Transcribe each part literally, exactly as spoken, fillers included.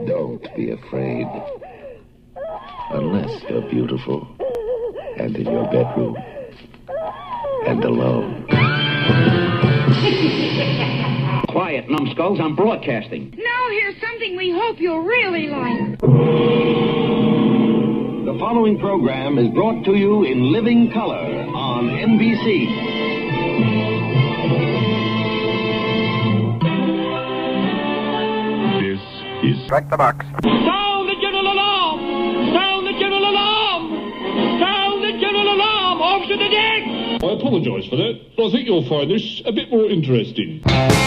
Don't be afraid. Unless you're beautiful and in your bedroom and alone. Quiet, numbskulls. I'm broadcasting. Now here's something we hope you'll really like. The following program is brought to you in living color on N B C. This is Strike the Box. Sound the general alarm! Sound the general alarm! Sound the general alarm! Off to the deck! I apologise for that. I think you'll find this a bit more interesting.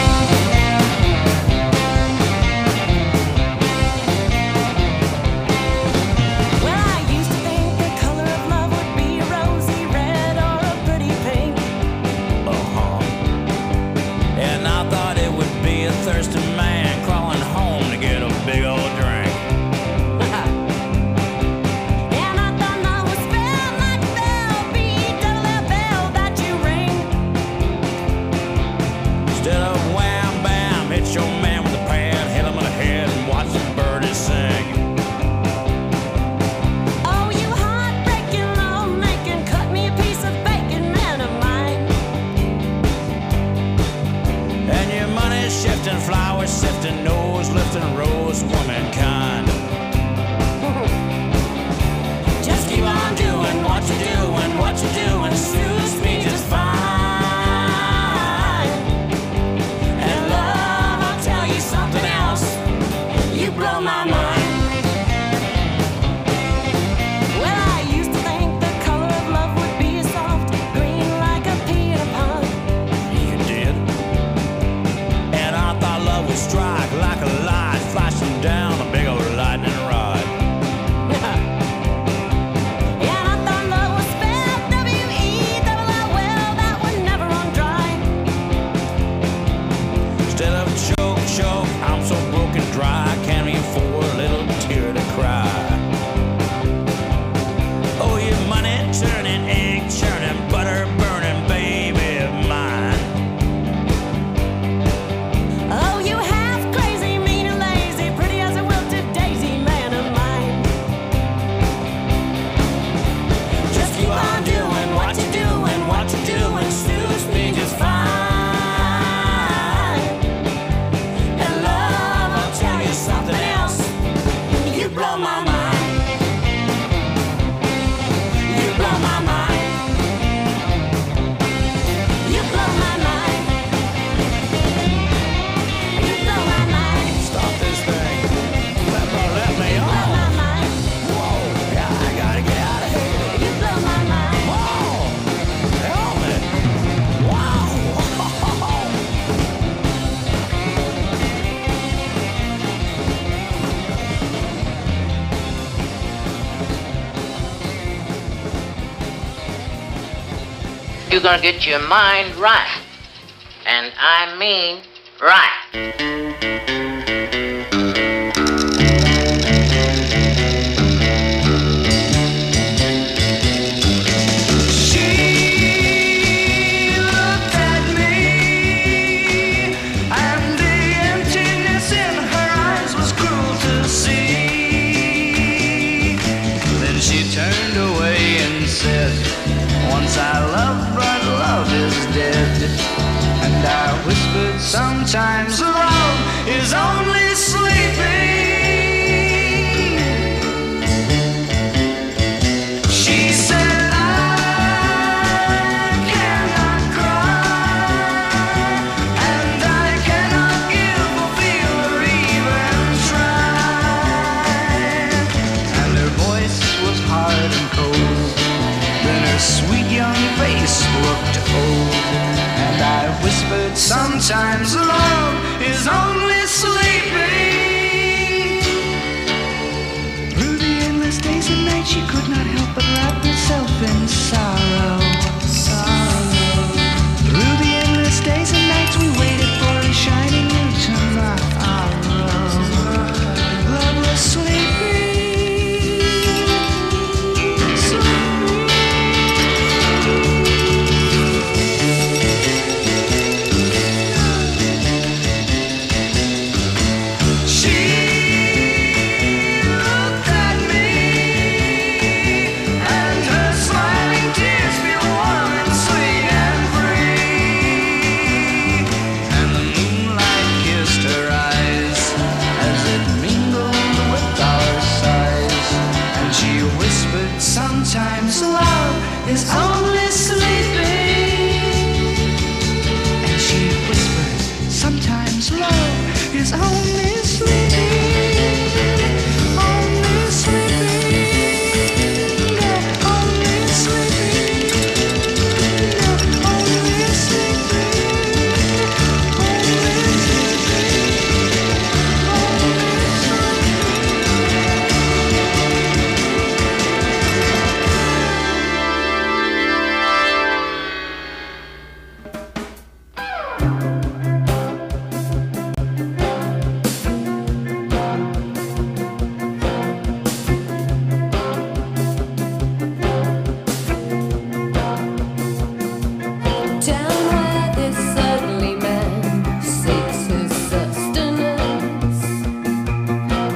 You're gonna get your mind right. And I mean right. Sometimes love is only sleeping. She said I cannot cry, and I cannot give or feel or even try. And her voice was hard and cold, then her sweet young face looked old. And I whispered, sometimes love is only sleeping. Through the endless days and nights, she could not help but wrap herself in sorrow. Sorrow. Through the endless days and nights, we waited for a shining new tomorrow. Love was sleeping. She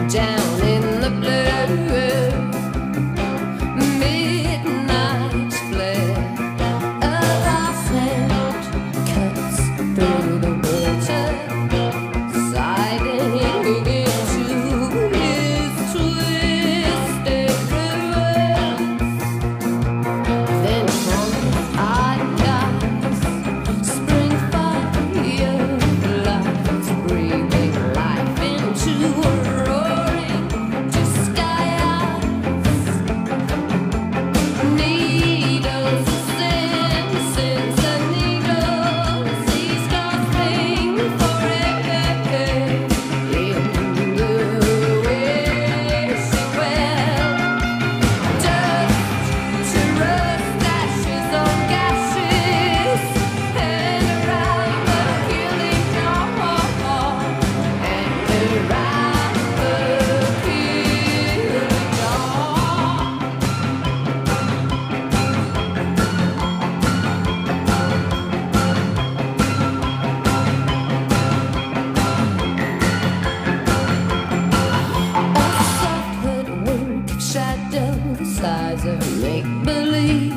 down in the blue. Midnight flare of our sand cuts through the water, siding into his twisted reverse. Then from his eyes spring firelights, breathing life into a roaring sky. Needles, senses, and needles, he's gasping for air in the wishing well. Dust to rust, ashes on gashes, and around the killing dawn, and around the killing dawn. A soft wink of shadows, size of make-believe,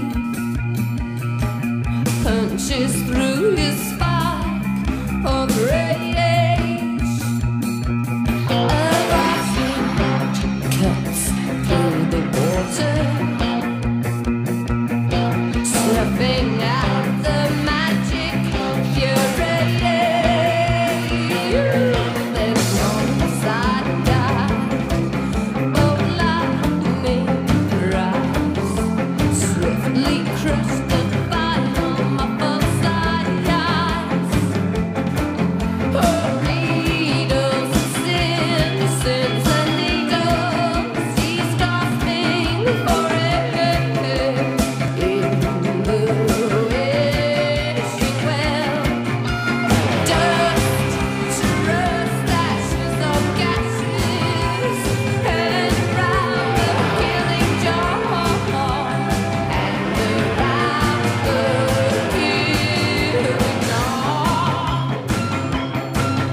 punches through his spike of rage. A rising cuts through the water, snuffing out the magic fury. Then on the side of lightning rise, swiftly crushed the fire on my false eyes. Oh, needles and senses and needles, he's gasping for air in the wishing well. Dust to rust, ashes of gases, and around the killing dawn, and around the killing dawn.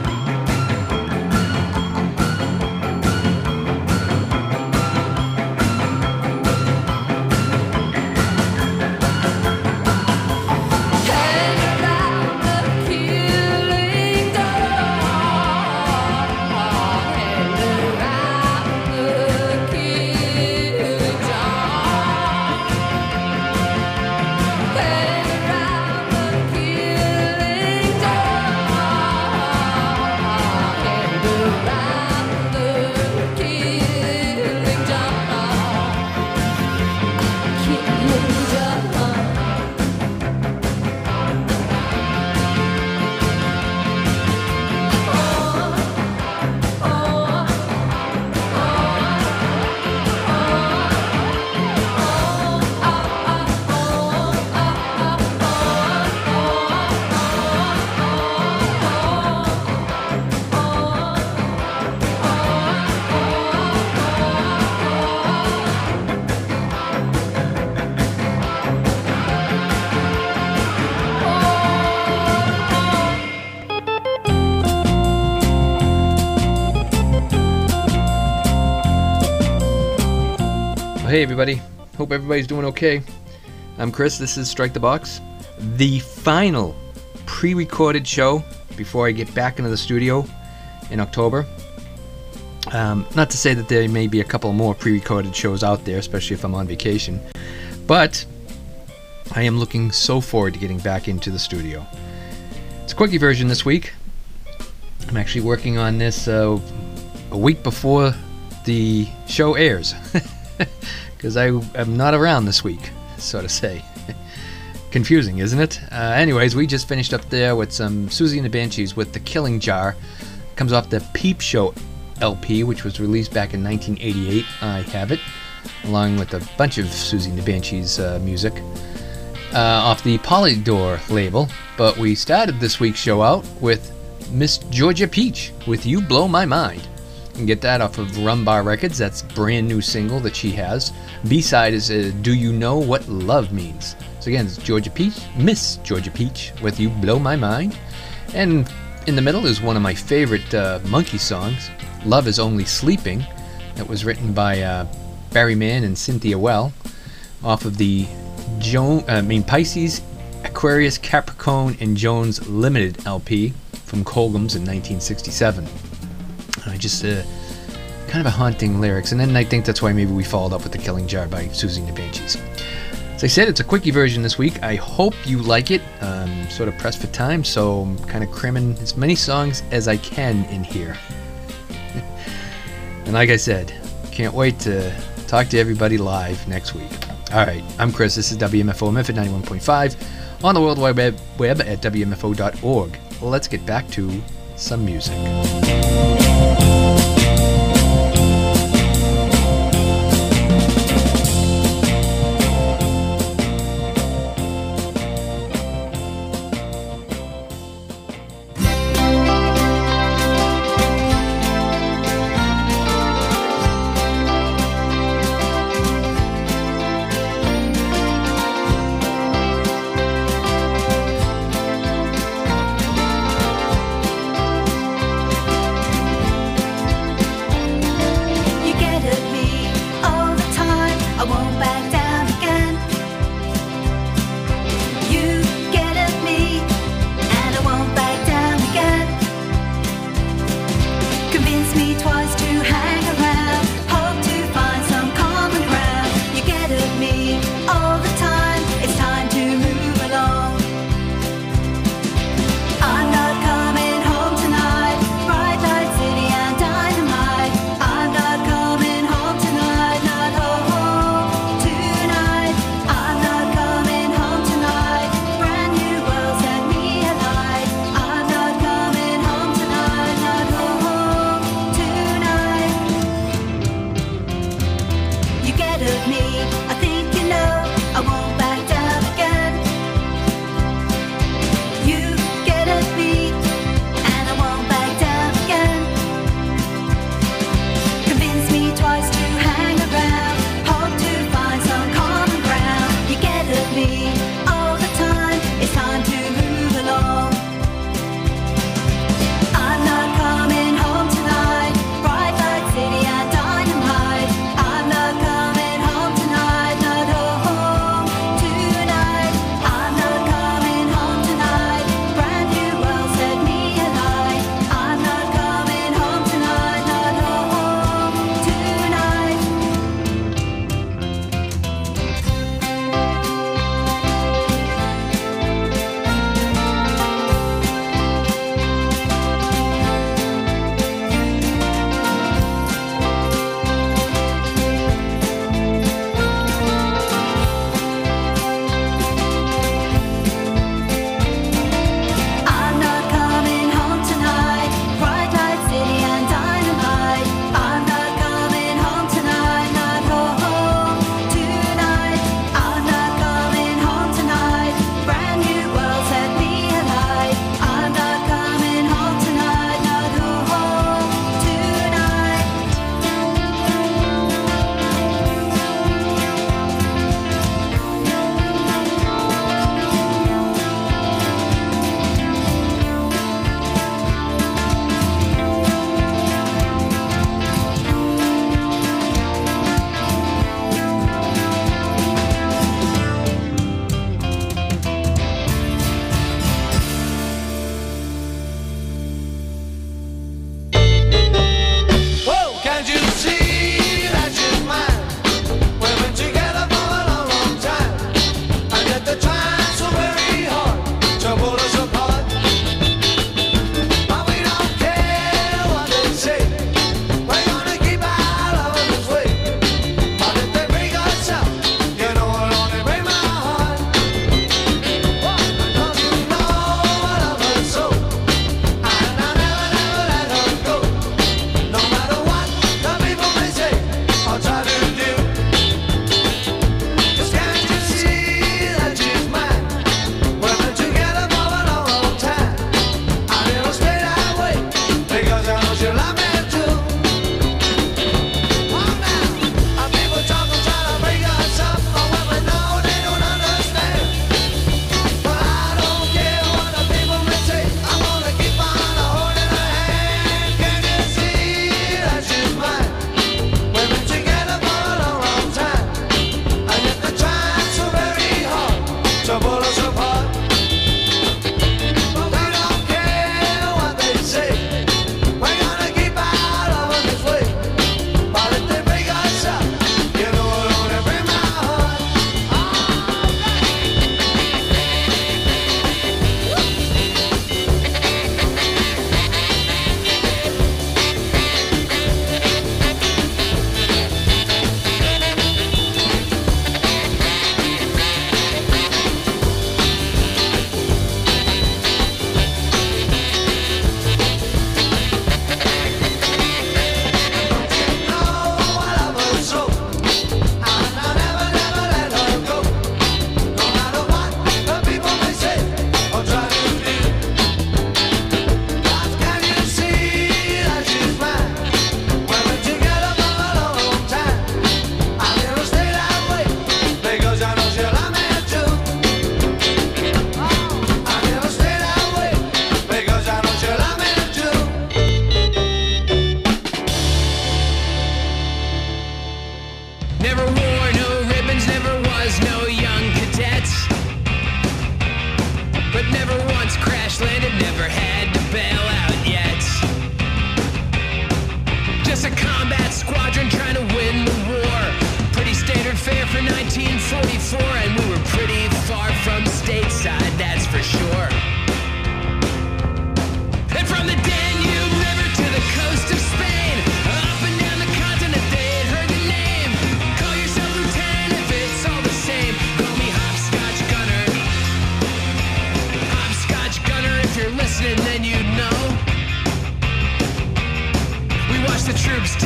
And around the killing dawn, and around the killing dawn, and around the killing dawn, and around the killing dawn, killing dawn. Hey everybody, hope everybody's doing okay. I'm Chris, this is Strike the Box, the final pre-recorded show before I get back into the studio in October. Um, not to say that there may be a couple more pre-recorded shows out there, especially if I'm on vacation, but I am looking so forward to getting back into the studio. It's a quickie version this week. I'm actually working on this uh, a week before the show airs. Because I am not around this week, so to say. Confusing, isn't it? Uh, anyways, we just finished up there with some Susie and the Banshees with The Killing Jar. Comes off the Peep Show L P, which was released back in nineteen eighty-eight. I have it, along with a bunch of Susie and the Banshees uh, music. Uh, off the Polydor label. But we started this week's show out with Miss Georgia Peach with You Blow My Mind. You can get that off of Rumbar Records. That's a brand new single that she has. B-side is uh, Do You Know What Love Means? So again, it's Georgia Peach, Miss Georgia Peach with You Blow My Mind. And in the middle is one of my favorite uh, Monkey songs, Love Is Only Sleeping, that was written by uh, Barry Mann and Cynthia Well, off of the jo- uh, I mean Pisces, Aquarius, Capricorn, and Jones Limited L P from Colgham's in nineteen sixty-seven. I just, uh, kind of a haunting lyrics, and then I think that's why maybe we followed up with The Killing Jar by Susie and the Banshees. As I said, it's a quickie version this week. I hope you like it. I'm sort of pressed for time, so I'm kind of cramming as many songs as I can in here. And like I said, can't wait to talk to everybody live next week. Alright, I'm Chris, this is W M F O Memphis ninety-one point five on the World Wide Web, web at W M F O dot org. Let's get back to some music. Thank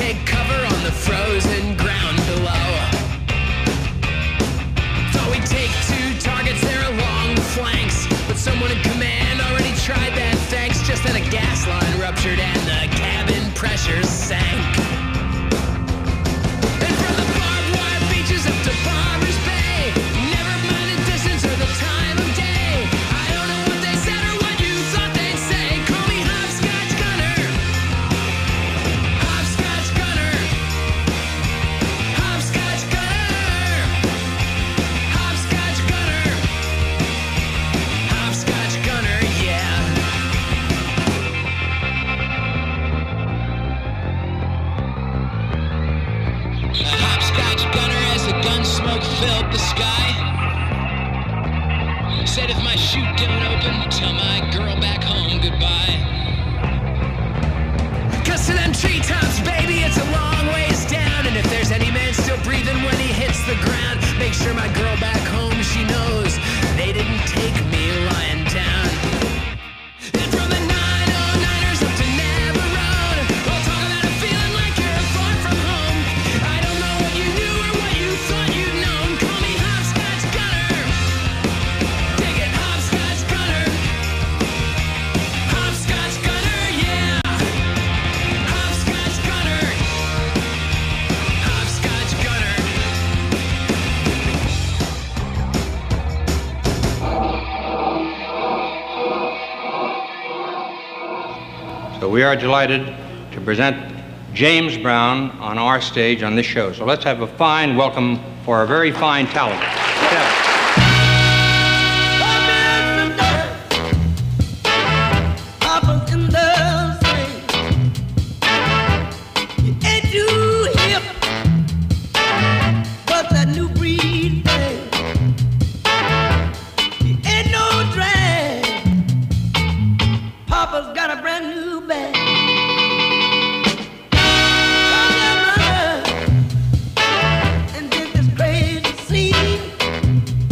take cover on the frozen ground below. Thought we'd take two targets there along the flanks, but someone in command already tried that, thanks. Just then a gas line ruptured and the cabin pressure sank. And from the barbed wire beaches up to Barbers Bay, never mind the distance or the time of day, I don't know what they said or what you thought they'd say. Call me Hopscotch Gunner. Hopscotch Gunner. Hopscotch Gunner. Hopscotch Gunner. Hopscotch Gunner, yeah. A hopscotch gunner as the gun smoke filled the sky. Said if my chute don't open, tell my girl back home goodbye. Cause to them treetops, baby, it's a long ways down. And if there's any man still breathing when he hits the ground, make sure my girl back home, she knows they didn't take me lying down. And from the nine oh niners up to Navarone, we'll talk about a feeling like you're far from home. I don't know what you knew or what you thought you'd known. Call me Hopscotch Gunner. Dig it, Hopscotch Gunner. Hopscotch Gunner, yeah. Hopscotch Gunner. Hopscotch Gunner. So we are delighted to present James Brown on our stage on this show. So let's have a fine welcome for a very fine talent. Step. Papa's in the swing. You ain't too hip. What's that new breed thing? You ain't no drag. Papa's got a brand new bag. Come here, mother, and get this crazy scene.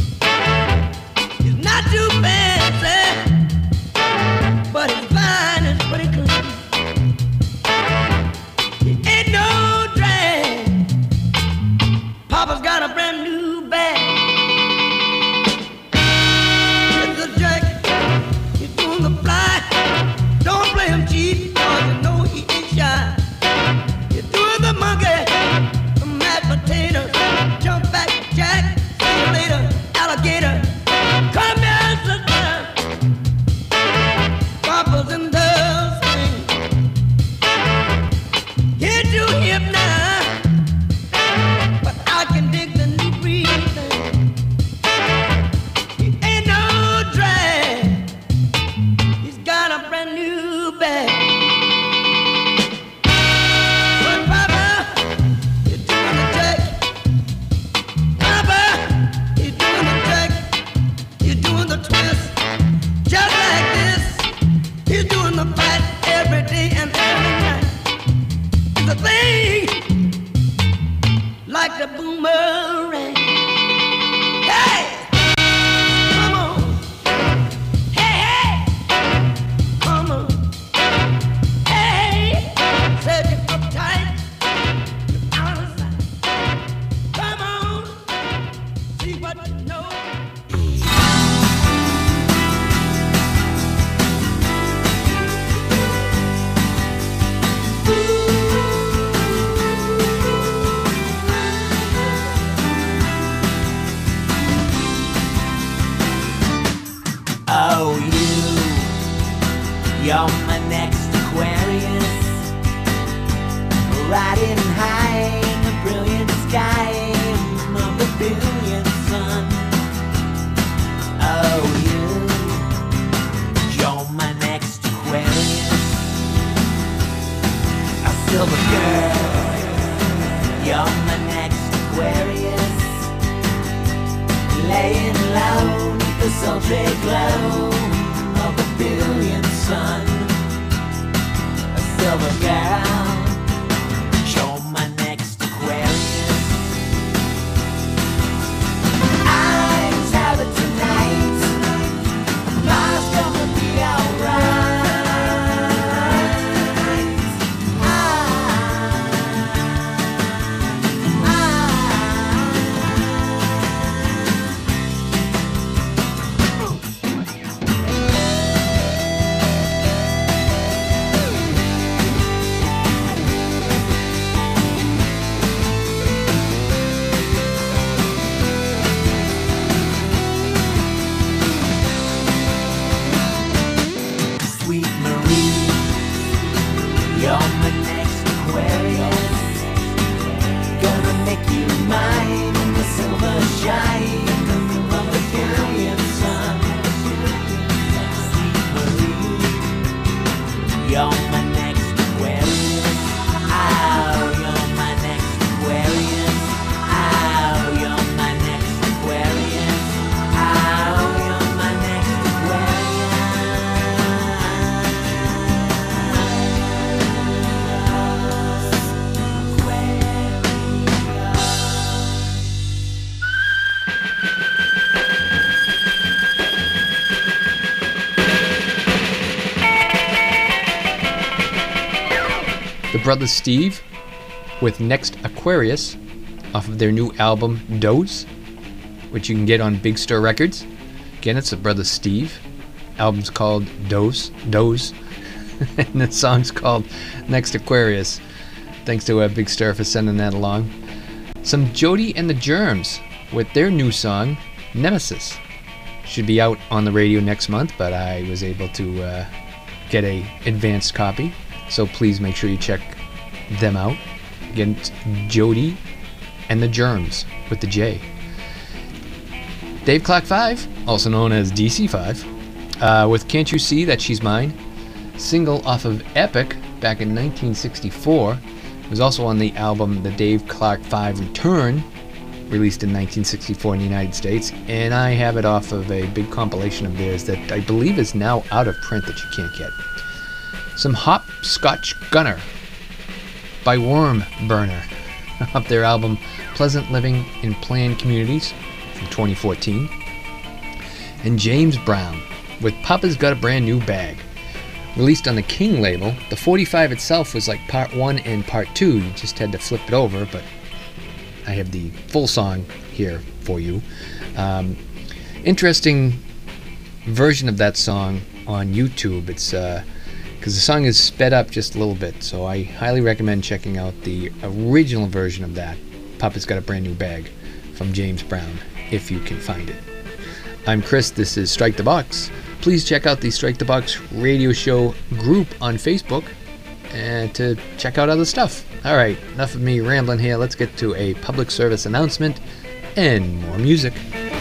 Brothers Steve with Next Aquarius off of their new album Doze, which you can get on Big Stir Records. Again, it's the Brothers Steve. Album's called Doze, Doze, and the song's called Next Aquarius. Thanks to uh, Big Stir for sending that along. Some Jody and the Germs with their new song Nemesis. Should be out on the radio next month, but I was able to uh, get a advanced copy, so please make sure you check them out. Again, it's Jody and the Germs with the J. Dave Clark five, also known as D C five, uh, with Can't You See That She's Mine, single off of Epic back in nineteen sixty-four. It was also on the album The Dave Clark five Return, released in nineteen sixty-four in the United States, and I have it off of a big compilation of theirs that I believe is now out of print that you can't get. Some Hopscotch Gunner by Worm Burner off their album Pleasant Living in Planned Communities from twenty fourteen. And James Brown with Papa's Got a Brand New Bag, released on the King label. The forty-five itself was like part one and part two. You just had to flip it over, but I have the full song here for you. Um, interesting version of that song on YouTube. It's uh, because the song is sped up just a little bit, so I highly recommend checking out the original version of that. Papa's Got a Brand New Bag from James Brown, if you can find it. I'm Chris. This is Strike the Box. Please check out the Strike the Box radio show group on Facebook and to check out other stuff. All right, enough of me rambling here. Let's get to a public service announcement and more music.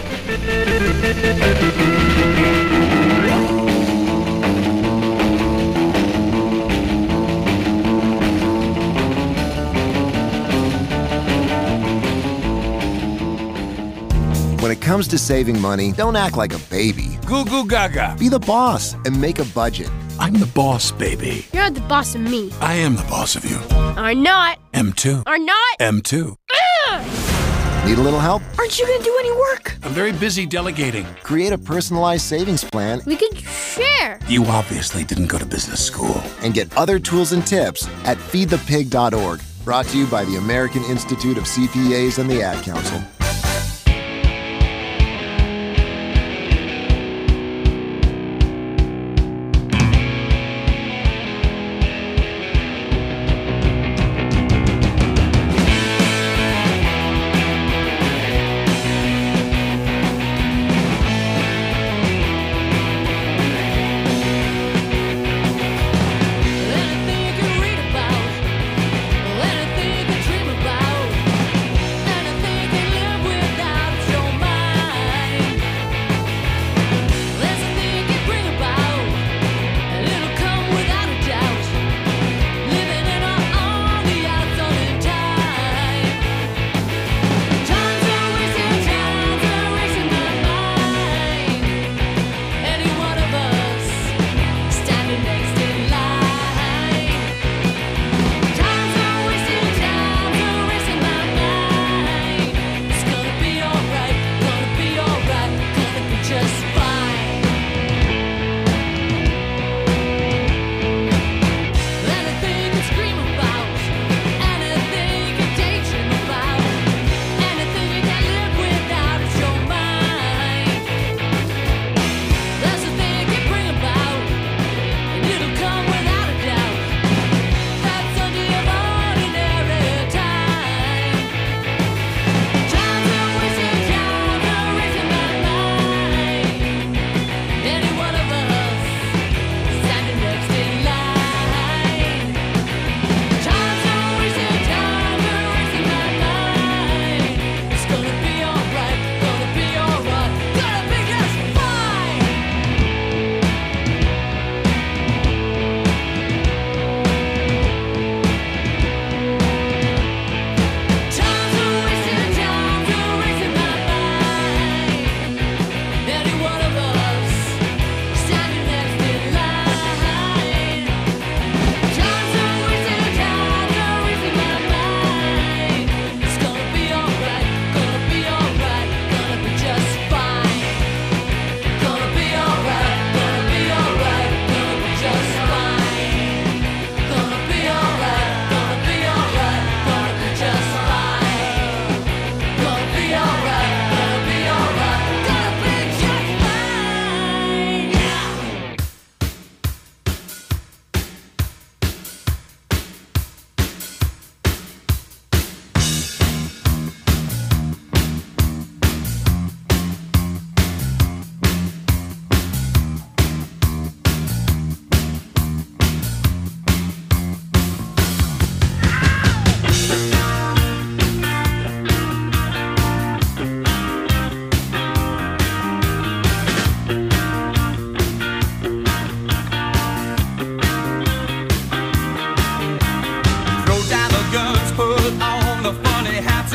When it comes to saving money, don't act like a baby. Goo goo gaga. Be the boss and make a budget. I'm the boss, baby. You're the boss of me. I am the boss of you. Are not. M two. Are not. M two. Ugh! Need a little help? Aren't you gonna do any work? I'm very busy delegating. Create a personalized savings plan. We could share. You obviously didn't go to business school. And get other tools and tips at feed the pig dot org. Brought to you by the American Institute of C P As and the Ad Council. Anything you can dream about, anything you can live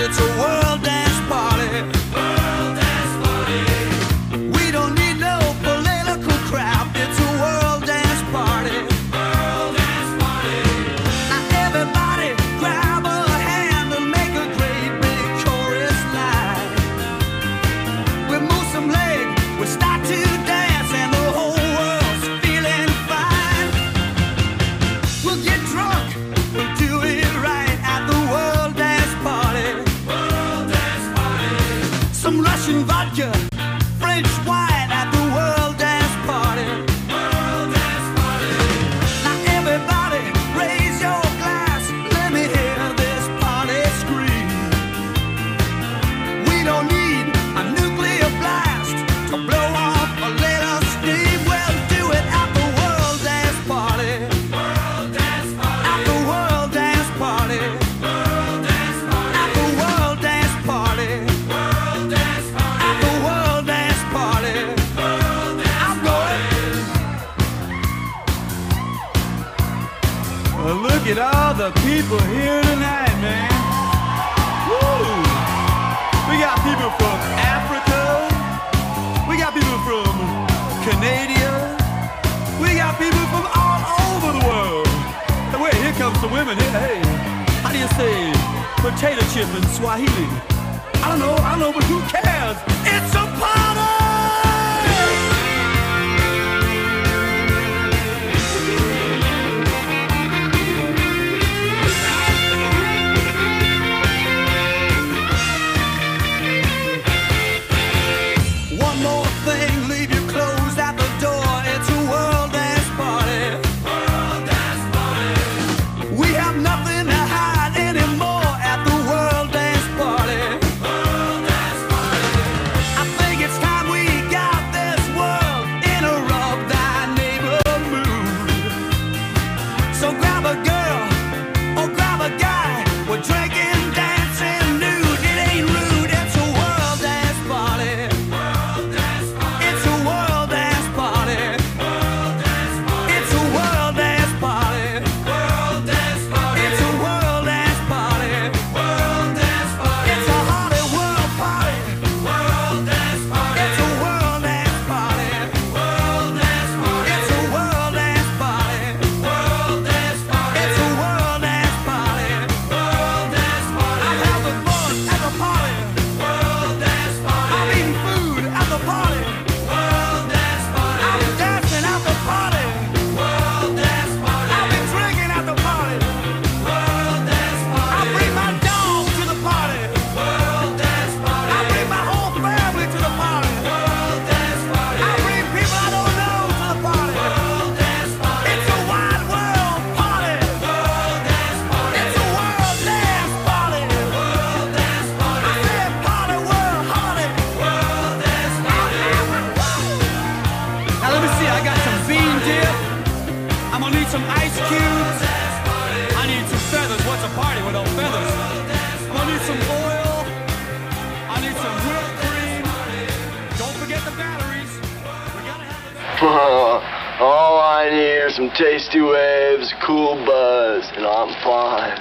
It's a world dance party. World dance party. We don't need no political crap. It's a world dance party. World dance party. Now everybody grab a hand and make a great big chorus line. We move some leg, we start to dance, and the whole world's feeling fine. We'll get drunk, we'll do it right at the world dance party. World dance party. Some Russian vodka, French wine at the world dance party. World dance party. Now everybody raise your glass, let me hear this party scream. We don't need a nuclear blast to blow off a little steam. We'll do it at the world dance party. World dance party. At the world dance party. World dance party. At the world dance party. World dance party. At the world dance party. World dance I'm going. Well, look at all the people here tonight, man. Woo! We got people from Africa. We got people from Canada. We got people from all over the world. Hey, wait, here comes some women here. Hey, how do you say potato chip in Swahili? I don't know, I don't know, but who cares? It's a party! One more thing, leave your clothes at the door. It's a world dance party. World dance party. We have nothing to hide anymore at the world dance party. World dance party. I think it's time we got this world in a rub thy neighbor mood. So grab a girl or grab a guy. We're drinking, dancing, nude. It ain't rude. It's a world dance party. It's a world dance party. It's a world dance party. It's a world dance party. It's a Holly world party. It's a world dance party. It's a world dance party. It's a world dance party. I'm having fun at the party. I'm eating food at the party. I'm dancing at the party. I've been drinking at the party. I bring my dog to the party. I bring my whole family to the party. I bring people I don't know to the party. It's a wide world party. It's a world dance party. I said party world party. Now let me see, I got some bean dip. I'm gonna need some ice cubes. I need some feathers. What's a party without feathers? I'm gonna need some oil. I need some whipped cream. Don't forget the batteries. We gotta have All I need are some tasty waves, cool buzz, and I'm fine.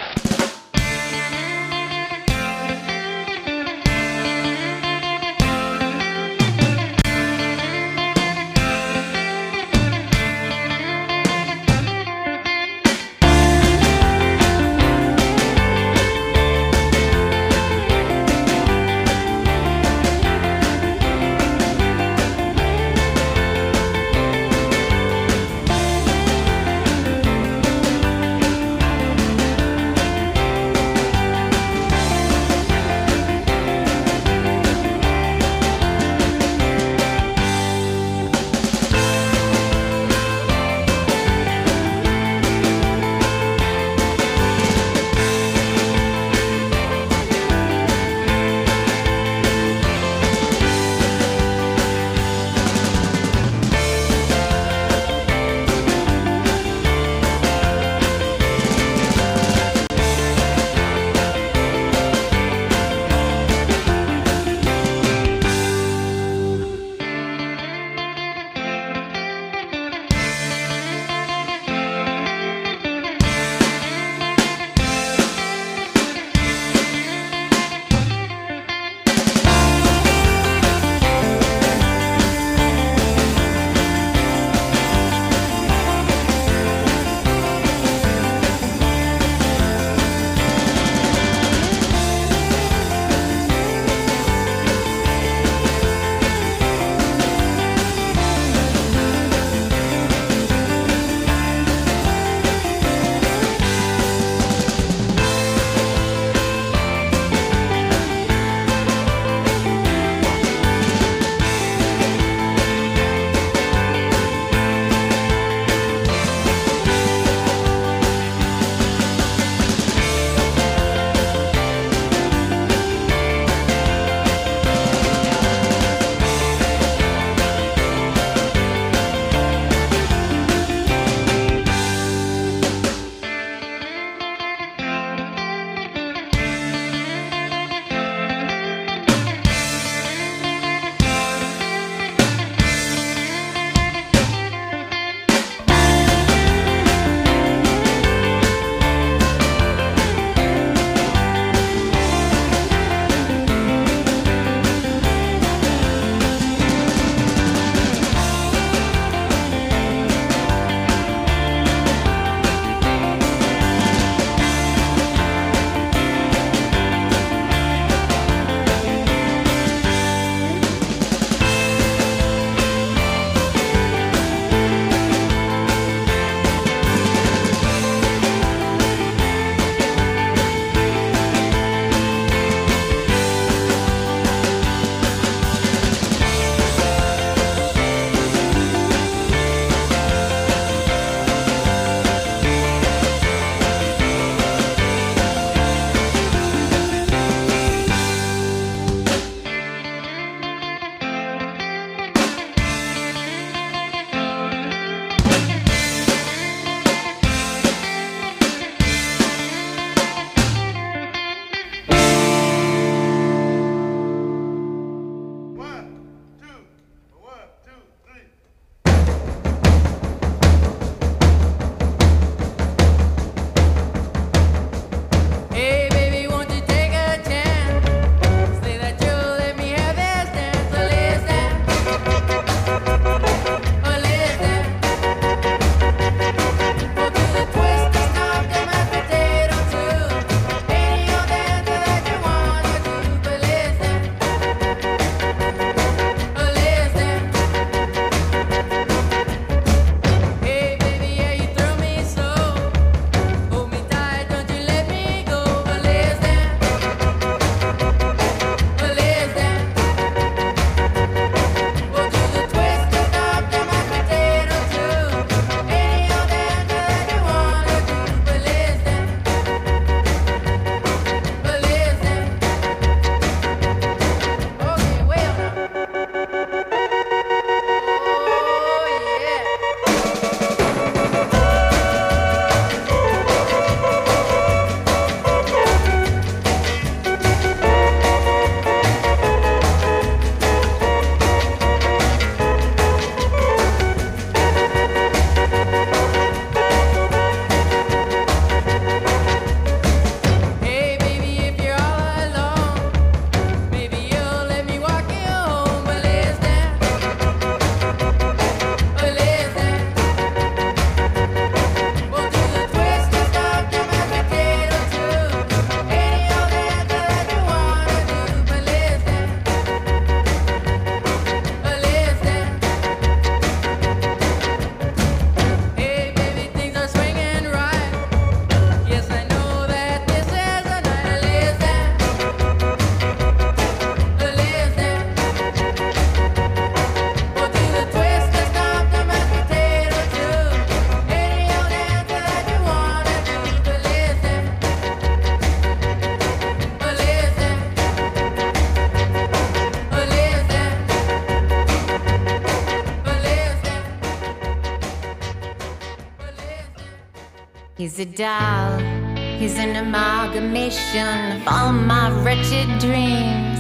He's a doll, he's an amalgamation of all my wretched dreams.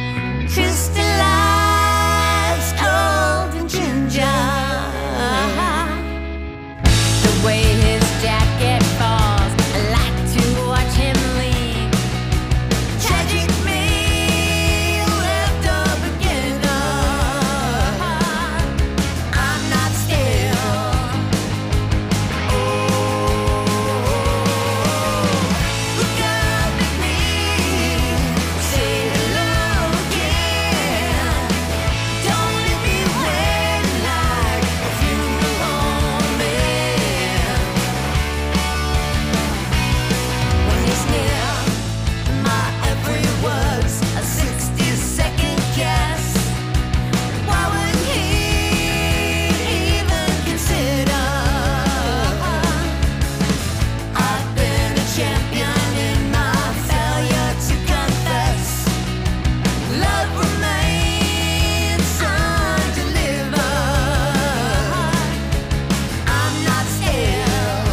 Crystallized, cold and ginger. The way his jacket falls, I like to watch him lean. Tragic me, left a beginner. I'm not still. Look up at me, say hello again. Don't let me wait like a funeral man. When he's near, my every word's a sixty-second guess. Why would he even consider? I've been a champion in my failure to confess. Love remains undelivered. I'm not still.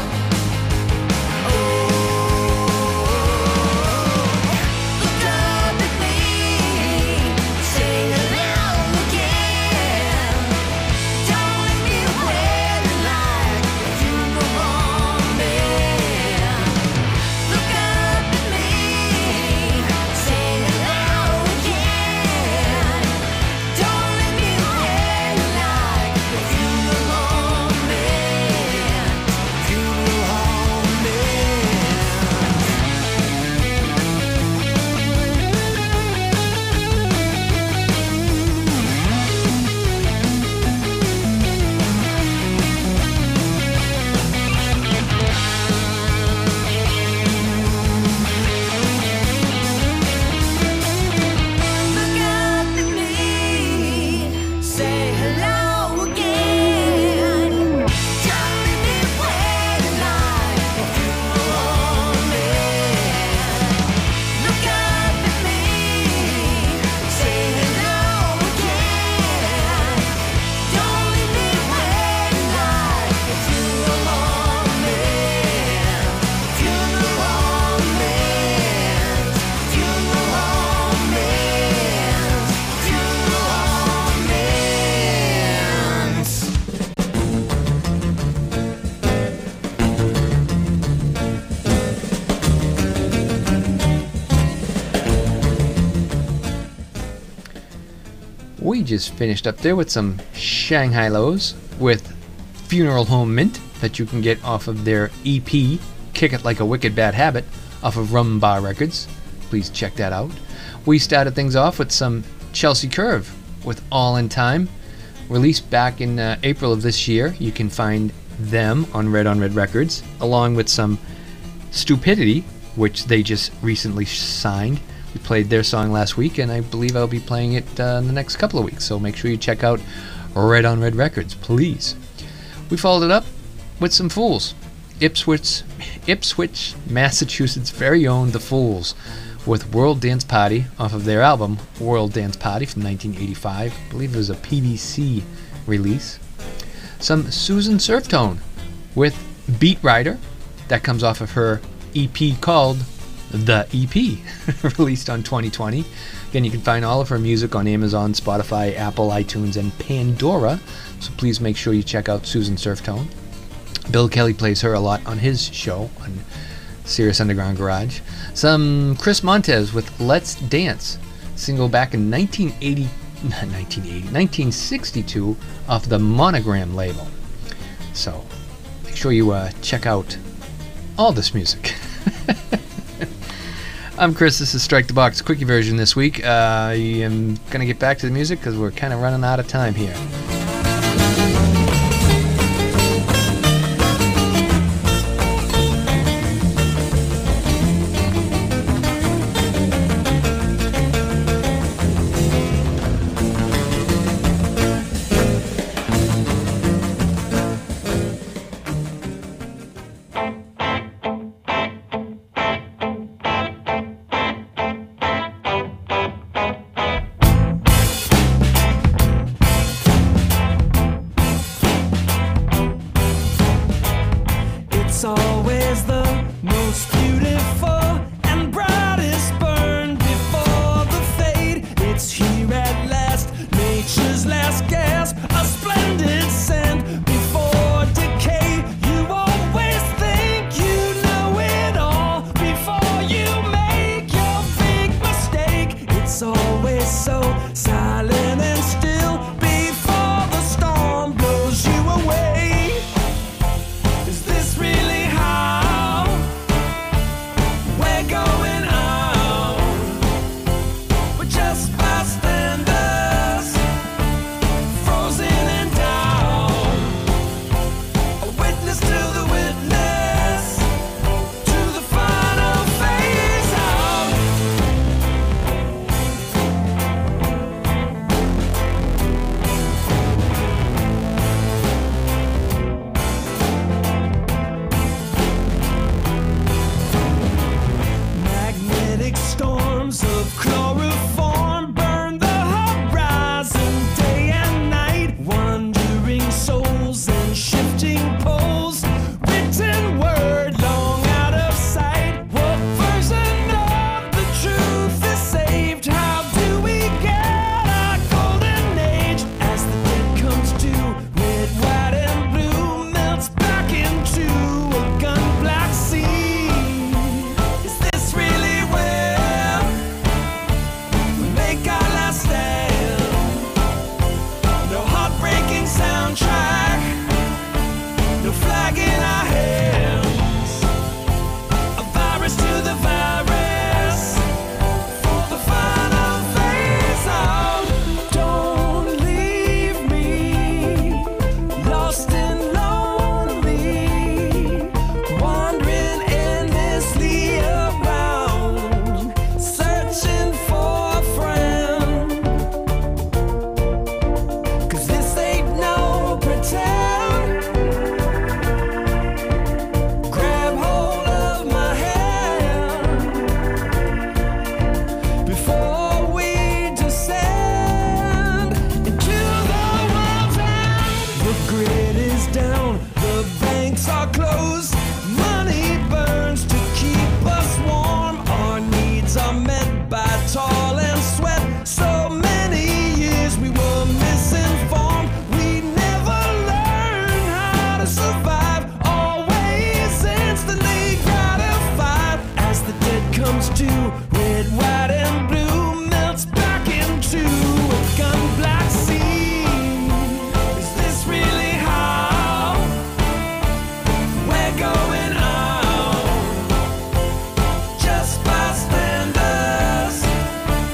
Look up at me, say hello again. Don't let me wait like a funeral man. Look up at me, say hello again. Don't let me wait like a funeral man. Funeral Look up at me, say hello again. Don't let me wait like a funeral man. Look up at me, say hello again. Don't let me wait like a funeral man. Funeral man. Funeral man. Funeral man. We just finished up there with some Shanghai Lows with Funeral Home Mint that you can get off of their E P, Kick It Like a Wicked Bad Habit, off of Rum Bar Records. Please check that out. We started things off with some Chelsea Curve with All in Time, released back in uh, April of this year. You can find them on Red on Red Records, along with some Stupidity, which they just recently signed. We played their song last week, and I believe I'll be playing it uh, in the next couple of weeks, so make sure you check out Red on Red Records, please. We followed it up with some Fools. Ipswich, Ipswich, Massachusetts' very own The Fools, with World Dance Party off of their album World Dance Party from nineteen eighty-five. I believe it was a P V C release. Some Susan Surftone with Beat Rider. That comes off of her E P called The E P, released on twenty twenty. Again, you can find all of her music on Amazon, Spotify, Apple, iTunes, and Pandora. So please make sure you check out Susan Surftone. Bill Kelly plays her a lot on his show on Sirius Underground Garage. Some Chris Montez with Let's Dance, single back in nineteen eighty, nineteen eighty, nineteen sixty-two off the Monogram label. So make sure you uh, check out all this music. I'm Chris, this is Strike the Box Quickie version this week. Uh, I am going to get back to the music because we're kind of running out of time here. by toil and sweat. So many years we were misinformed. We never learned how to survive. Always instantly gratified. As the dead comes to, red, white, and blue melts back into a gun black sea. Is this really how we're going on? Just bystanders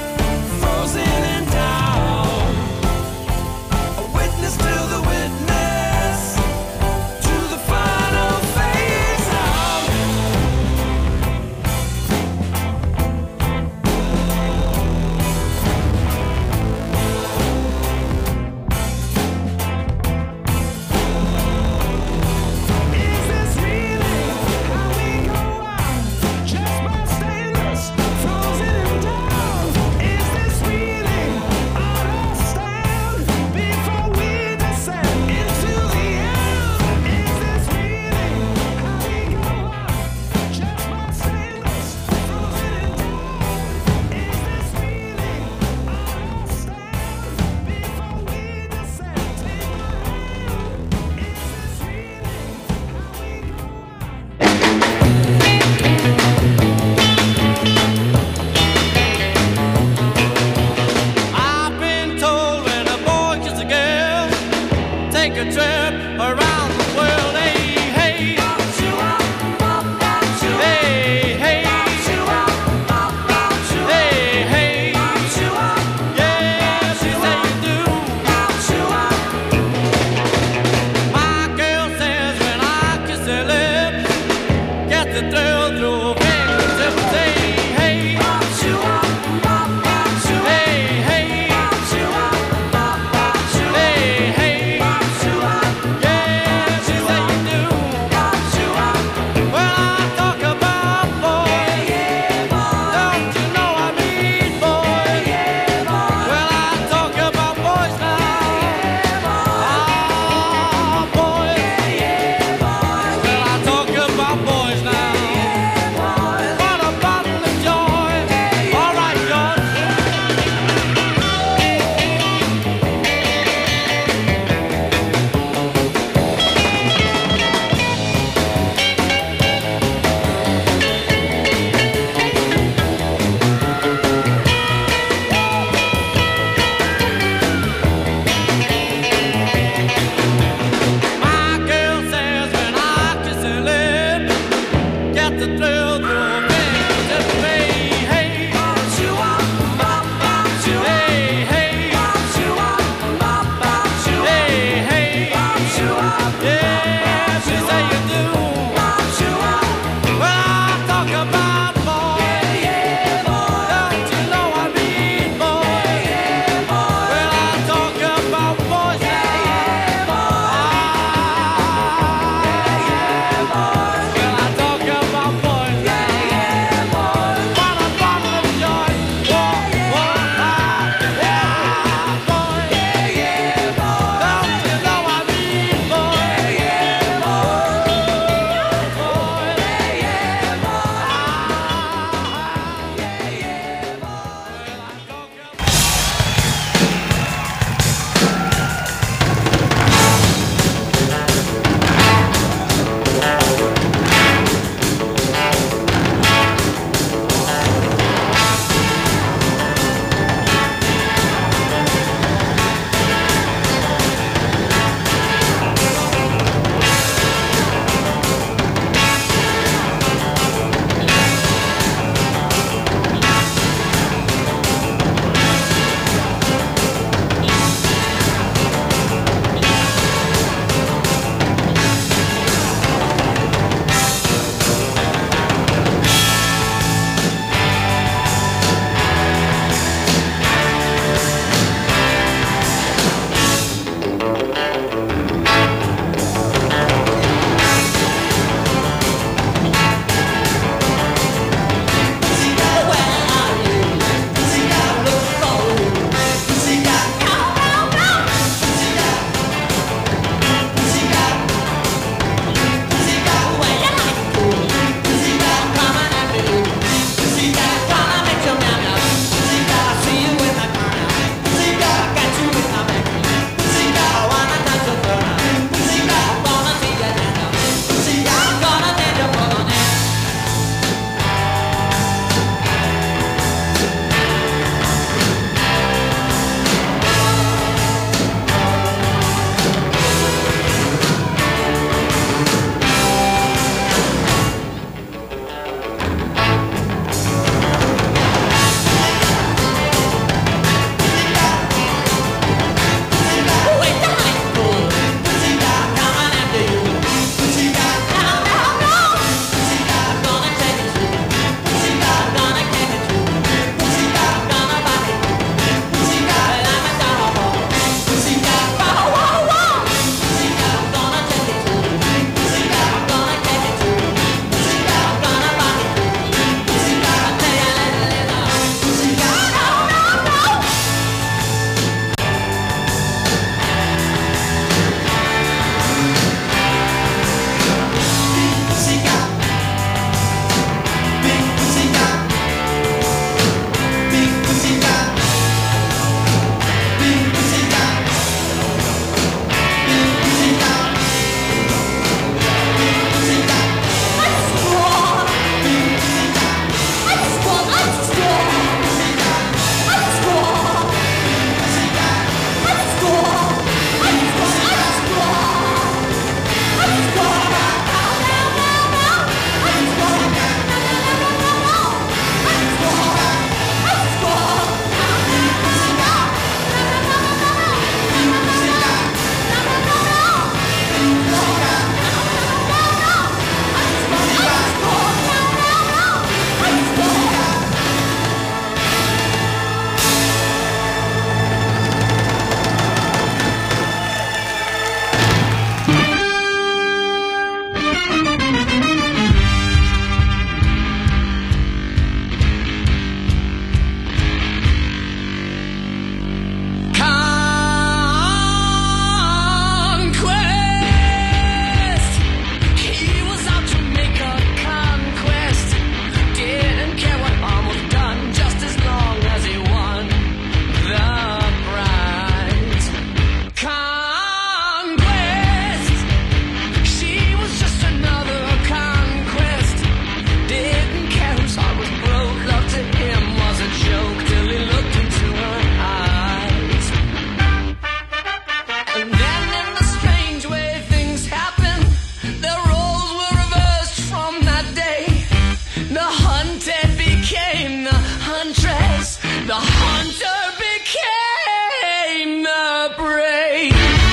The hunter became the prey.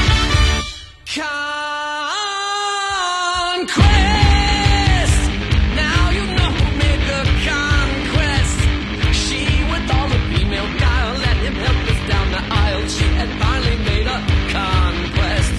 Conquest. Now you know who made the conquest. She with all the female guile let him help us down the aisle. She had finally made a conquest.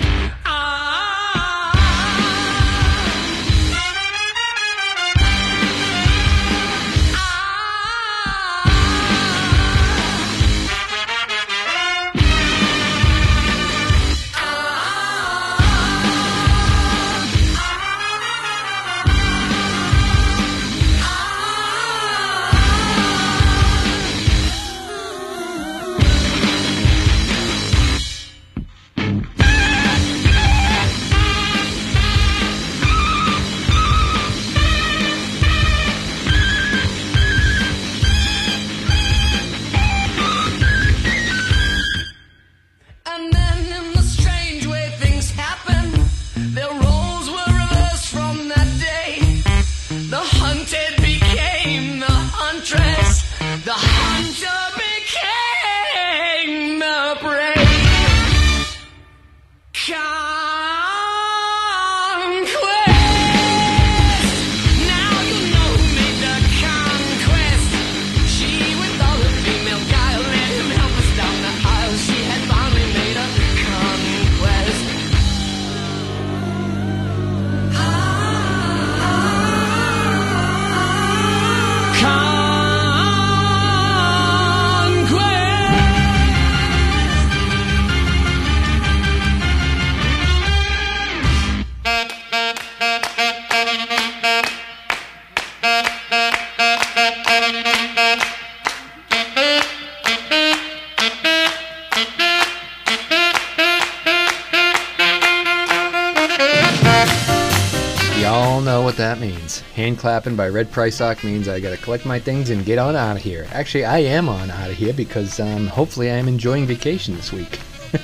And then in the strange way things happened, their roles were reversed from that day. The hunted became the huntress. The hunter became the prey. Conquest. Now you know who made the conquest. She with all the female guile let him help us down the aisle. She had finally made a conquest. Y'all know what that means. Hand clapping by Red Prysock means I gotta collect my things and get on out of here. Actually, I am on out of here because um, hopefully I am enjoying vacation this week.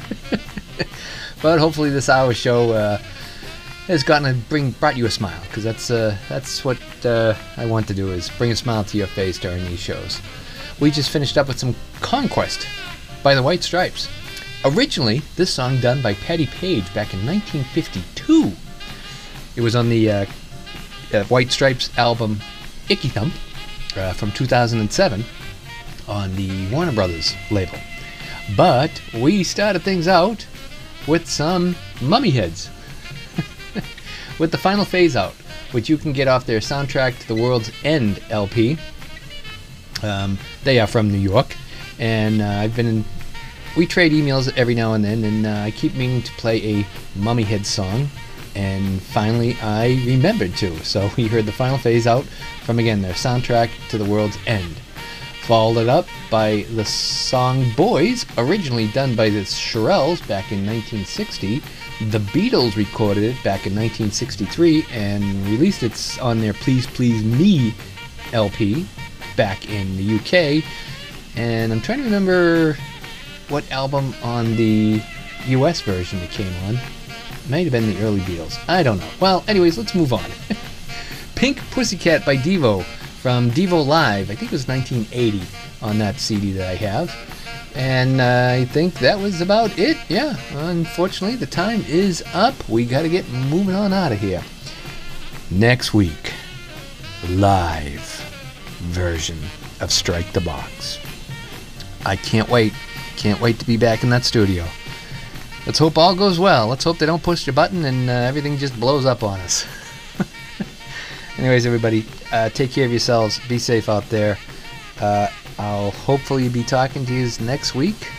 But hopefully this hour show uh, has gotten to bring brought you a smile, because that's uh, that's what uh, I want to do, is bring a smile to your face during these shows. We just finished up with some Conquest by the White Stripes. Originally, this song done by Patti Page back in nineteen fifty-two. It was on the uh, uh, White Stripes album Icky Thump uh, from two thousand seven on the Warner Brothers label. But we started things out with some Mummy Heads. With the Final Phase Out, which you can get off their Soundtrack to the World's End L P. Um, they are from New York, and uh, I've been in, we trade emails every now and then, and uh, I keep meaning to play a Mummy Head song. And finally, I remembered to. So we heard the Final Phase Out from, again, their Soundtrack to the World's End. Followed up by the song Boys, originally done by the Shirelles back in nineteen sixty. The Beatles recorded it back in nineteen sixty-three and released it on their Please Please Me L P back in the U K. And I'm trying to remember what album on the U S version it came on. Might have been the early Beatles. I don't know. Well, anyways, let's move on. Pink Pussycat by Devo from Devo Live. I think it was nineteen eighty on that C D that I have. And uh, I think that was about it. Yeah, unfortunately, the time is up. We got to get moving on out of here. Next week, live version of Strike the Box. I can't wait. Can't wait to be back in that studio. Let's hope all goes well. Let's hope they don't push the button and uh, everything just blows up on us. Anyways, everybody, uh, take care of yourselves. Be safe out there. Uh, I'll hopefully be talking to you next week.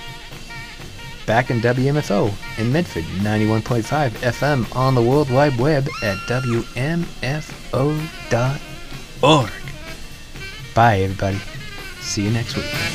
Back in W M F O in Medford, ninety-one point five F M on the World Wide Web at W M F O dot org. Bye, everybody. See you next week.